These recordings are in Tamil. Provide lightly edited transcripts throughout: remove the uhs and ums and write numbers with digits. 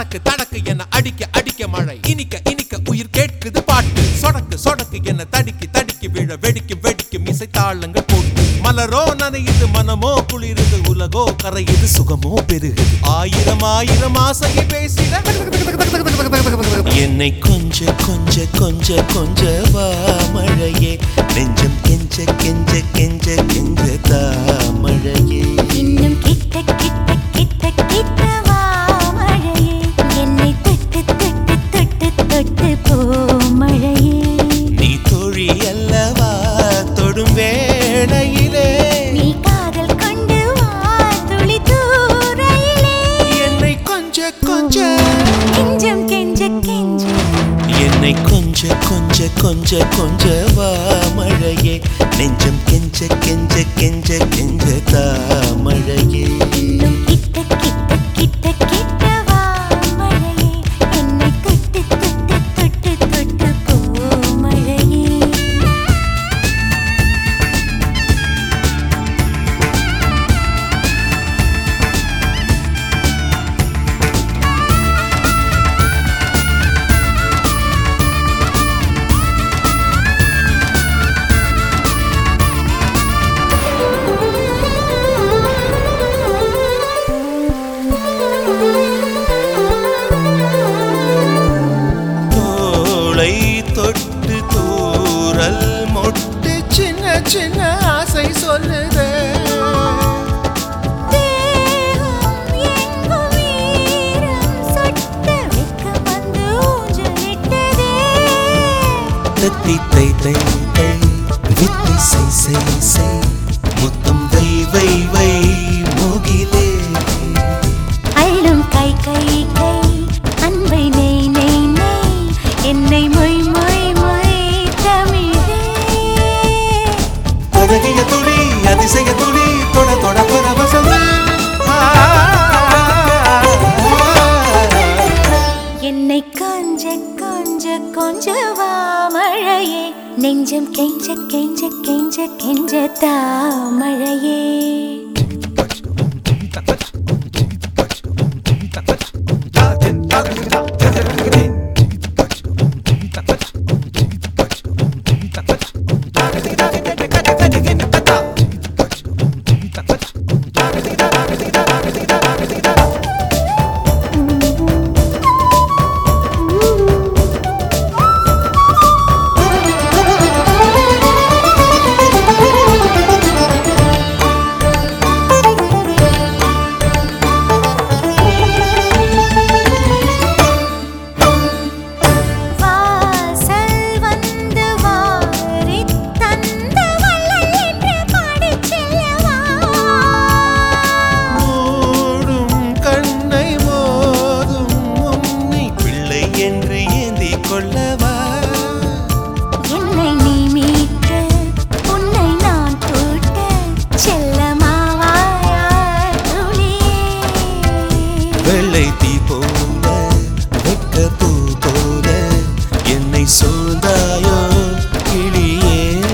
தடக்கு தடக்கு என அடிக்க அடிக்க மழை இனிக்க இனிக்க உயிர் கேட்குது பாட்டு சொடக்கு சொடக்கு என தடிக்கி தடிக்கி விழ வெடிக்கு வெடிக்கு இசைத்தாளங்கள் போட்டு மலரோ நனையுது மனமோ குளிருது உலகோ கரையுது சுகமோ பெருகுது ஆயிரம் ஆயிரம் ஆசையை பேசிட என்னை கொஞ்ச கொஞ்ச கொஞ்ச கொஞ்ச வா மழையே நெஞ்சம் கெஞ்ச கெஞ்ச கெஞ்ச கெஞ்ச தா மழையே இன்னும் கிட்ட கிட்ட கிட்ட கிட்ட வா மழையே என்னை தொட்டு தொட்டு தொட்டு தொட்டு போ மழையே நீ தோழி அல்லவா தொடும் வேளையிலே நீ காதல் கொண்டு வா துளி தூரையிலே என்னை கொஞ்ச கொஞ்ச கெஞ்சம் கெஞ்ச கெஞ்ச என்னை கொஞ்ச கொஞ்ச கொஞ்ச கொஞ்ச வா மழையே நெஞ்சம் கெஞ்ச கெஞ்ச கெஞ்ச கெஞ்ச தா மழையே இன்னும் கிட்ட கிட்ட கிட்ட கிட்ட வா மழையே என்னை தொட்டு தொட்டு தொட்டு தொட்டு போ மழையே தோளை தொட்டு தூரல் மொட்டு சின்ன சின்ன ஆசை சொல்லுதே தேகம் எங்கும் ஈரம் சொட்ட வெட்கம் வந்து ஊஞ்சலிட்டதே தத்தி தை தை தை வித்தை சை சை சை முத்தம் வை வை வை மூகிலே அள்ளும் கை கை கை அன்பை நெய் நெய் நெய் என்னை மொய் மொய் மொய் தமிழே அழகிய துளி அதிசய துளி தொட தொட பரவசமே என்னை கொஞ்ச கொஞ்ச கொஞ்ச வா மழையே நெஞ்சம் கெஞ்ச கெஞ்ச கெஞ்ச கெஞ்ச தா மழையே வெள்ளை தீ போல வெட்ட பூ போல என்னை சூழ்ந்தாயோ கிளியே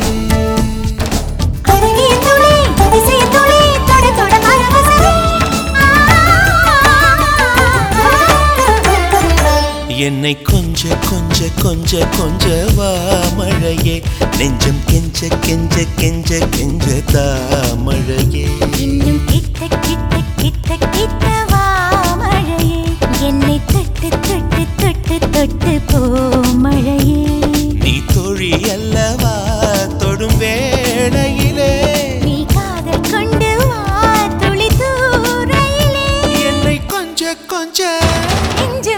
என்னை கொஞ்ச கொஞ்ச கொஞ்ச கொஞ்ச வா மழையே நெஞ்சம் கெஞ்ச கெஞ்ச கெஞ்ச கெஞ்ச தா மழையே இன்னும் கிட்ட கிட்ட கிட்ட கிட்ட வா மழையே என்னை தொட்டு தொட்டு தொட்டு தொட்டு போ மழையே நீ தோழி அல்லவா தொடும் வேளையிலே நீ காதல் கொண்டு வா துளி தூரையிலே என்னை கொஞ்ச கொஞ்ச நெஞ்சம்